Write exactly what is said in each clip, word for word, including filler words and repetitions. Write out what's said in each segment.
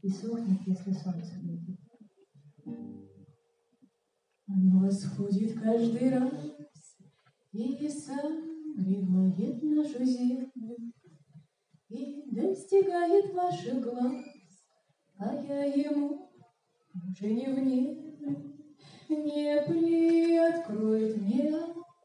и сохнет, если солнце глядит. Оно восходит каждый раз и согревает нашу землю, и достигает ваших глаз, а я ему уже не внемлю. Не приоткроет мне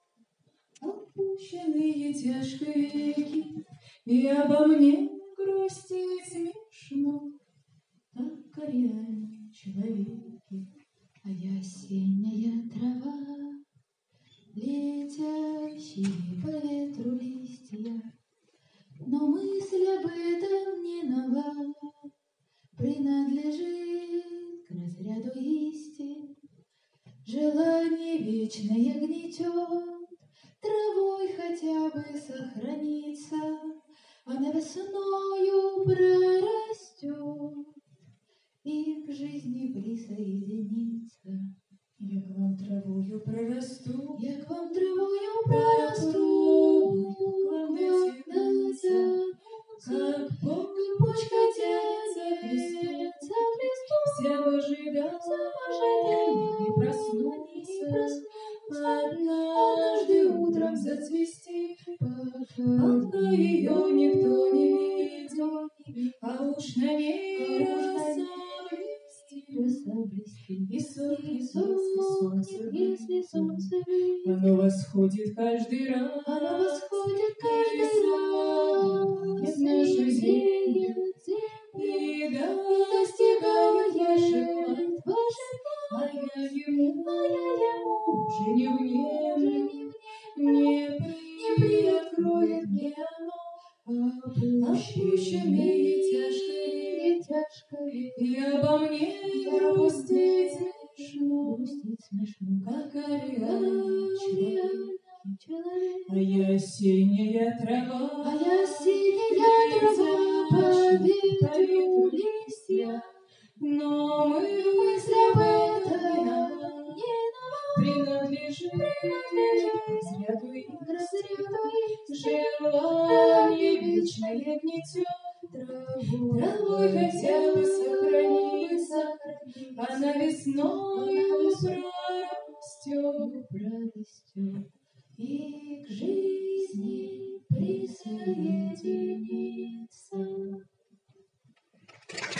опущенные тяжкие веки, и обо мне грустит смешно, так коряне человеки. А я осенняя трава, летящие по ветру листья, но мысль об этом не нова, принадлежит к разряду истин. Желание вечное гнетет, травой хотя бы сохраниться, она весною прорастет и к жизни присоединиться. Я к вам травою прорасту, я к вам травою прорасту, натянуться, как почка тянется к листу, вся в ожидании не проснуться, однажды утром зацвести, пока ее никто не видел, а уж на ней роса блестит, и сохнет, если солнце выйдет. Оно восходит каждый раз, оно восходит каждый раз, в нашу землю, и достигает ваших глаз, а я ему, а я ему уже не внемлю, не, не приоткроет мне оно опущенные тяжкие, тяжкие, и обо мне грустит смешно, грустит смешно, как орел человек. А я осенняя трава, а я осенняя трава, по ветру листья, но мы мысль об этом не нова, принадлежит разряду и желание вечное гнетет, травой хотя бы сохраниться, она весною прорастет, прорастет и к жизни присоединится.